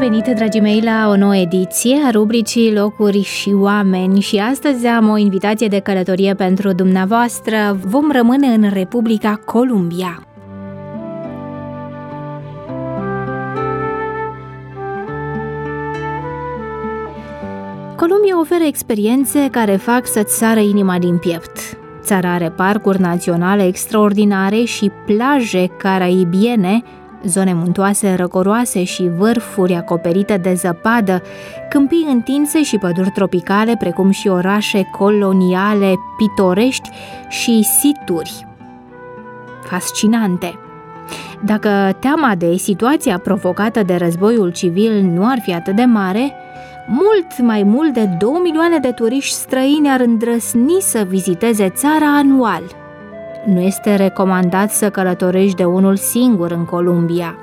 venit, dragii mei, la o nouă ediție a rubricii Locuri și Oameni și astăzi am o invitație de călătorie pentru dumneavoastră. Vom rămâne în Republica Columbia. Columbia oferă experiențe care fac să-ți sară inima din piept. Țara are parcuri naționale extraordinare și plaje caraibiene, zone muntoase răcoroase și vârfuri acoperite de zăpadă, câmpii întinse și păduri tropicale, precum și orașe coloniale pitorești și situri fascinante. Dacă teama de situația provocată de războiul civil nu ar fi atât de mare, mai mult de 2 milioane de turiști străini ar îndrăsni să viziteze țara anual. Nu este recomandat să călătorești de unul singur în Columbia.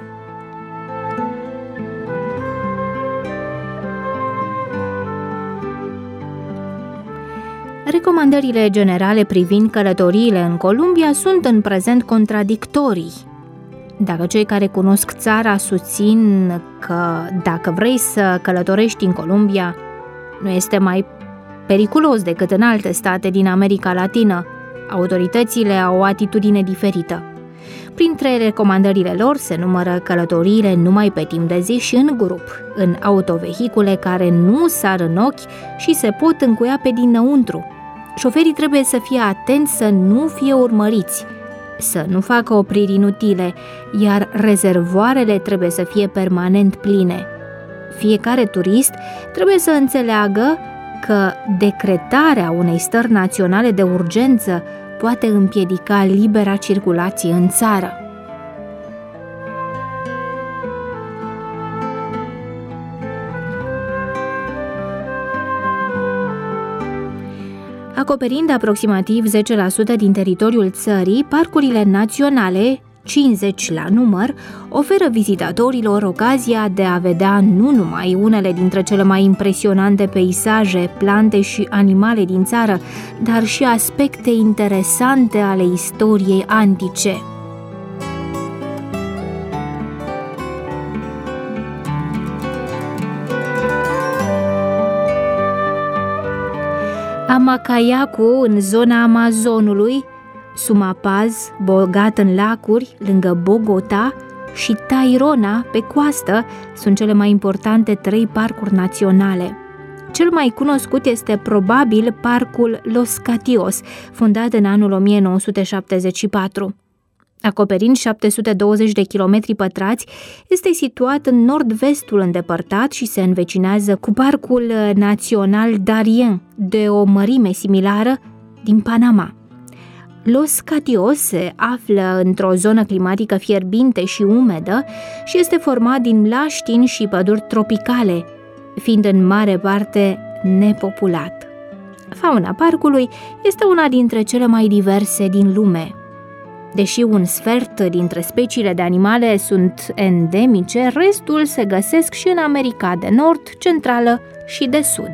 Recomandările generale privind călătoriile în Columbia sunt în prezent contradictorii. Dacă cei care cunosc țara susțin că dacă vrei să călătorești în Columbia, nu este mai periculos decât în alte state din America Latină, autoritățile au o atitudine diferită. Printre recomandările lor se numără călătoriile numai pe timp de zi și în grup, în autovehicule care nu sar în ochi și se pot încuia pe dinăuntru. Șoferii trebuie să fie atenți să nu fie urmăriți, să nu facă opriri inutile, iar rezervoarele trebuie să fie permanent pline. Fiecare turist trebuie să înțeleagă că decretarea unei stări naționale de urgență poate împiedica libera circulație în țară. Acoperind aproximativ 10% din teritoriul țării, parcurile naționale, 50 la număr, oferă vizitatorilor ocazia de a vedea nu numai unele dintre cele mai impresionante peisaje, plante și animale din țară, dar și aspecte interesante ale istoriei antice. Amacayacu, în zona Amazonului, Sumapaz, bogat în lacuri, lângă Bogota, și Tairona, pe coastă, sunt cele mai importante 3 parcuri naționale. Cel mai cunoscut este probabil parcul Los Catios, fondat în anul 1974. Acoperind 720 de kilometri pătrați, este situat în nord-vestul îndepărtat și se învecinează cu Parcul Național Darien, de o mărime similară, din Panama. Los Catios se află într-o zonă climatică fierbinte și umedă și este format din mlaștini și păduri tropicale, fiind în mare parte nepopulat. Fauna parcului este una dintre cele mai diverse din lume. Deși un sfert dintre speciile de animale sunt endemice, restul se găsesc și în America de Nord, Centrală și de Sud.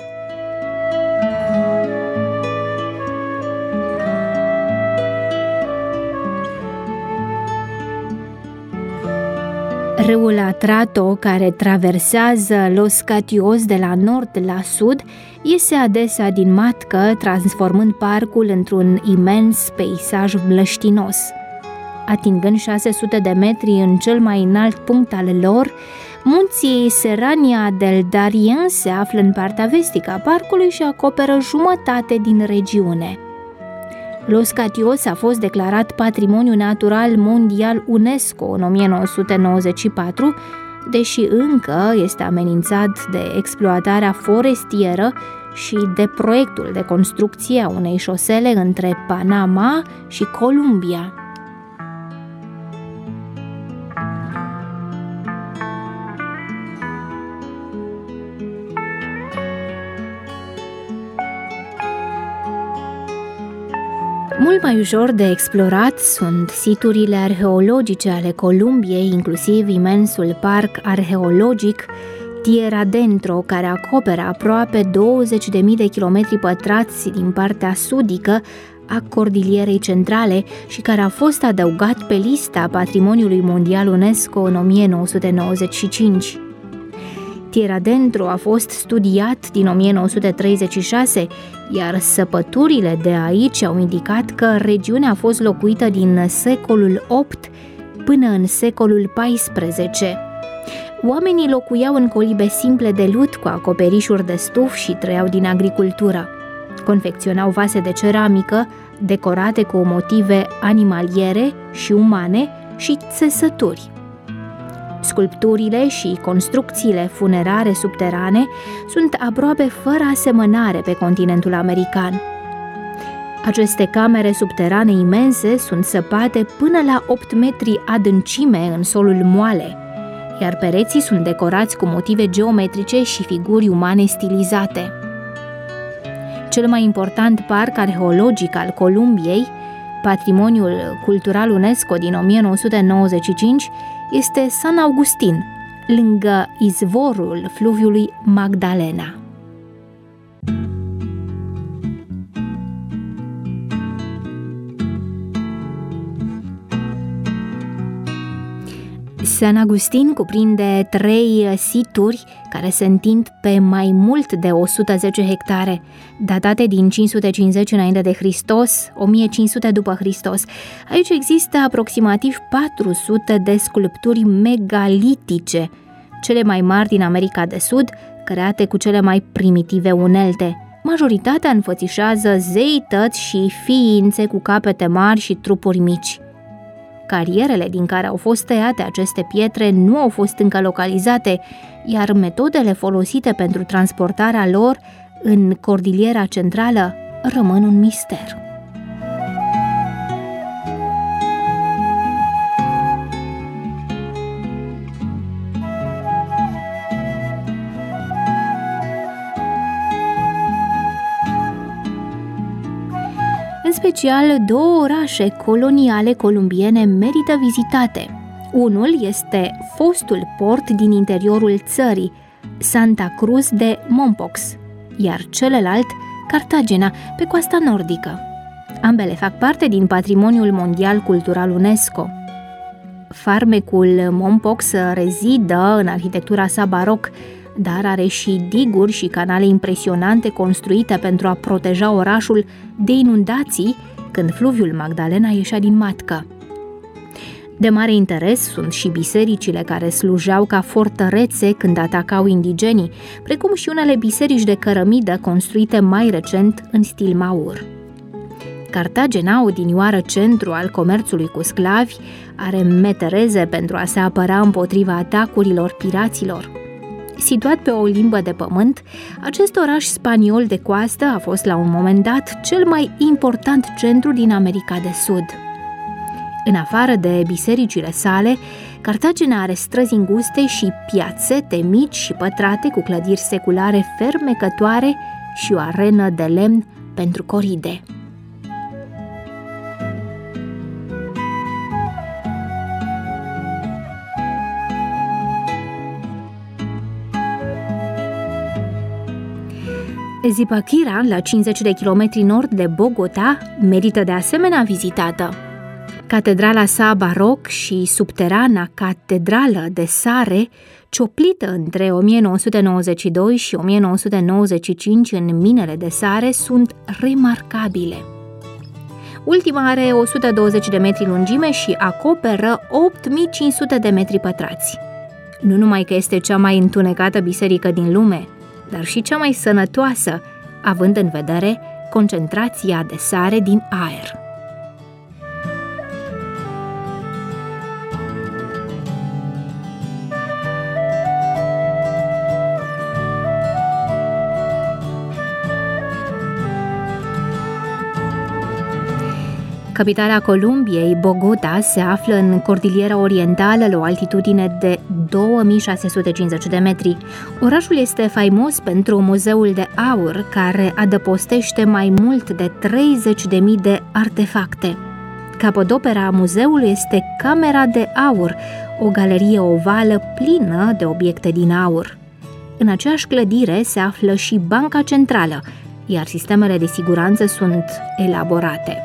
Râul Atrato, care traversează Los Catios de la nord la sud, iese adesea din matcă, transformând parcul într-un imens peisaj mlăștinos. Atingând 600 de metri în cel mai înalt punct al lor, munții Serrania del Darién se află în partea vestică a parcului și acoperă jumătate din regiune. Los Catios a fost declarat Patrimoniu Natural Mondial UNESCO în 1994, deși încă este amenințat de exploatarea forestieră și de proiectul de construcție a unei șosele între Panama și Columbia. Mult mai ușor de explorat sunt siturile arheologice ale Columbiei, inclusiv imensul parc arheologic Tierra Dentro, care acoperă aproape 20.000 de kilometri pătrați din partea sudică a Cordilierei Centrale și care a fost adăugat pe lista Patrimoniului Mondial UNESCO în 1995. Tierra Adentro a fost studiat din 1936, iar săpăturile de aici au indicat că regiunea a fost locuită din secolul VIII până în secolul XIV. Oamenii locuiau în colibe simple de lut cu acoperișuri de stuf și trăiau din agricultură. Confecționau vase de ceramică decorate cu motive animaliere și umane și țesături. Sculpturile și construcțiile funerare subterane sunt aproape fără asemănare pe continentul american. Aceste camere subterane imense sunt săpate până la 8 metri adâncime în solul moale, iar pereții sunt decorați cu motive geometrice și figuri umane stilizate. Cel mai important parc arheologic al Columbiei, Patrimoniul Cultural UNESCO din 1995, este San Agustin, lângă izvorul fluviului Magdalena. San Agustin cuprinde 3 situri care se întind pe mai mult de 110 hectare, datate din 550 înainte de Hristos, 1500 după Hristos. Aici există aproximativ 400 de sculpturi megalitice, cele mai mari din America de Sud, create cu cele mai primitive unelte. Majoritatea înfățișează zeități și ființe cu capete mari și trupuri mici. Carierele din care au fost tăiate aceste pietre nu au fost încă localizate, iar metodele folosite pentru transportarea lor în Cordiliera Centrală rămân un mister. În special, 2 orașe coloniale columbiene merită vizitate. Unul este fostul port din interiorul țării, Santa Cruz de Mompox, iar celălalt, Cartagena, pe coasta nordică. Ambele fac parte din Patrimoniul Mondial Cultural UNESCO. Farmecul Mompox rezidă în arhitectura sa baroc, dar are și diguri și canale impresionante construite pentru a proteja orașul de inundații când fluviul Magdalena ieșea din matcă. De mare interes sunt și bisericile care slujeau ca fortărețe când atacau indigenii, precum și unele biserici de cărămidă construite mai recent în stil maur. Cartagena, odinioară centru al comerțului cu sclavi, are metereze pentru a se apăra împotriva atacurilor piraților. Situat pe o limbă de pământ, acest oraș spaniol de coastă a fost la un moment dat cel mai important centru din America de Sud. În afară de bisericile sale, Cartagena are străzi înguste și piațete mici și pătrate cu clădiri seculare fermecătoare și o arenă de lemn pentru coride. Zipaquira, la 50 de kilometri nord de Bogota, merită de asemenea vizitată. Catedrala sa baroc și subterana catedrală de sare, cioplită între 1992 și 1995 în minele de sare, sunt remarcabile. Ultima are 120 de metri lungime și acoperă 8500 de metri pătrați. Nu numai că este cea mai întunecată biserică din lume, dar și cea mai sănătoasă, având în vedere concentrația de sare din aer. Capitala Columbiei, Bogota, se află în Cordiliera Orientală la o altitudine de 2650 de metri. Orașul este faimos pentru muzeul de aur, care adăpostește mai mult de 30.000 de artefacte. Capodopera a muzeului este Camera de Aur, o galerie ovală plină de obiecte din aur. În aceeași clădire se află și Banca Centrală, iar sistemele de siguranță sunt elaborate.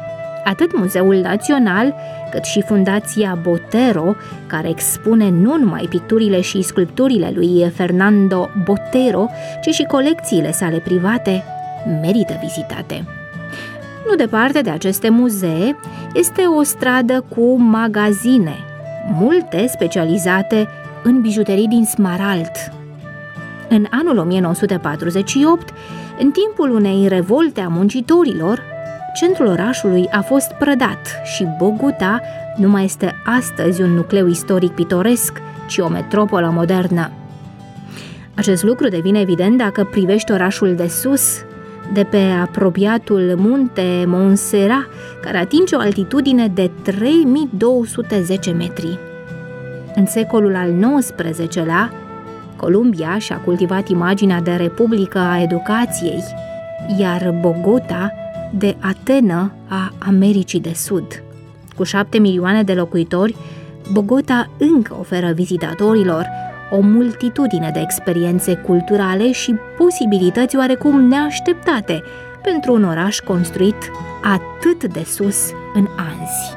Atât Muzeul Național, cât și Fundația Botero, care expune nu numai picturile și sculpturile lui Fernando Botero, ci și colecțiile sale private, merită vizitate. Nu departe de aceste muzee este o stradă cu magazine, multe specializate în bijuterii din smarald. În anul 1948, în timpul unei revolte a muncitorilor, centrul orașului a fost prădat și Bogota nu mai este astăzi un nucleu istoric pitoresc, ci o metropolă modernă. Acest lucru devine evident dacă privești orașul de sus, de pe apropiatul munte Montserrat, care atinge o altitudine de 3210 metri. În secolul al XIX-lea, Columbia și-a cultivat imaginea de republică a educației, iar Bogota de Atenă a Americii de Sud. Cu 7 milioane de locuitori, Bogota încă oferă vizitatorilor o multitudine de experiențe culturale și posibilități oarecum neașteptate pentru un oraș construit atât de sus în anzi.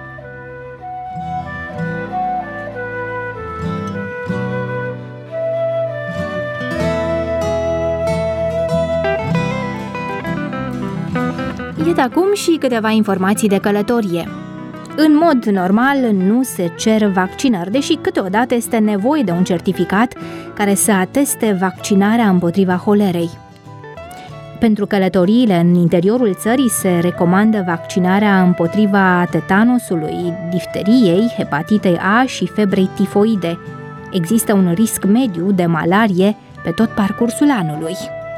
Iată acum și câteva informații de călătorie. În mod normal nu se cer vaccinări, deși câteodată este nevoie de un certificat care să ateste vaccinarea împotriva holerei. Pentru călătoriile în interiorul țării se recomandă vaccinarea împotriva tetanusului, difteriei, hepatitei A și febrei tifoide. Există un risc mediu de malarie pe tot parcursul anului.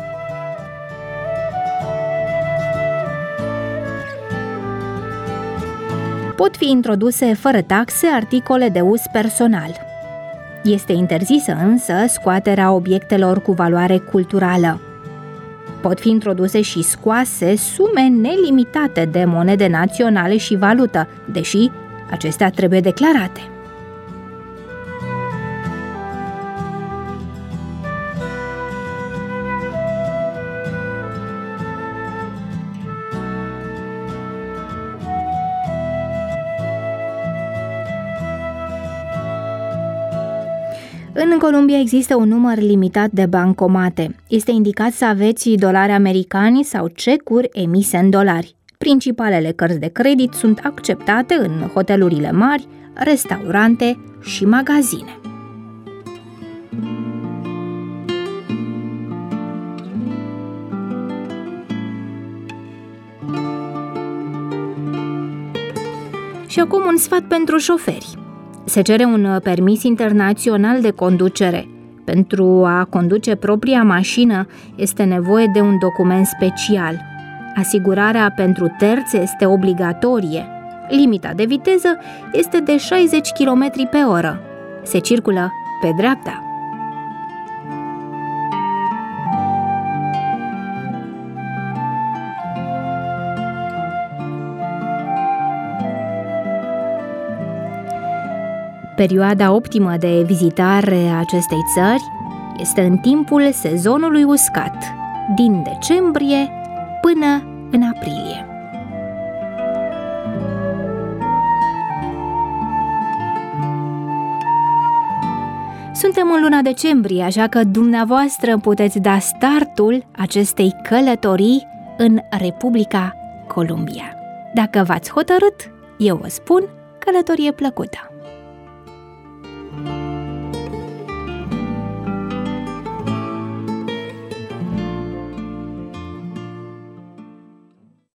Pot fi introduse fără taxe articole de uz personal. Este interzisă însă scoaterea obiectelor cu valoare culturală. Pot fi introduse și scoase sume nelimitate de monede naționale și valută, deși acestea trebuie declarate. În Columbia există un număr limitat de bancomate. Este indicat să aveți dolari americani sau cecuri emise în dolari. Principalele cărți de credit sunt acceptate în hotelurile mari, restaurante și magazine. Și acum un sfat pentru șoferi. Se cere un permis internațional de conducere. Pentru a conduce propria mașină este nevoie de un document special. Asigurarea pentru terți este obligatorie. Limita de viteză este de 60 km pe oră. Se circulă pe dreapta. Perioada optimă de vizitare a acestei țări este în timpul sezonului uscat, din decembrie până în aprilie. Suntem în luna decembrie, așa că dumneavoastră puteți da startul acestei călătorii în Republica Columbia. Dacă v-ați hotărât, eu vă spun călătorie plăcută!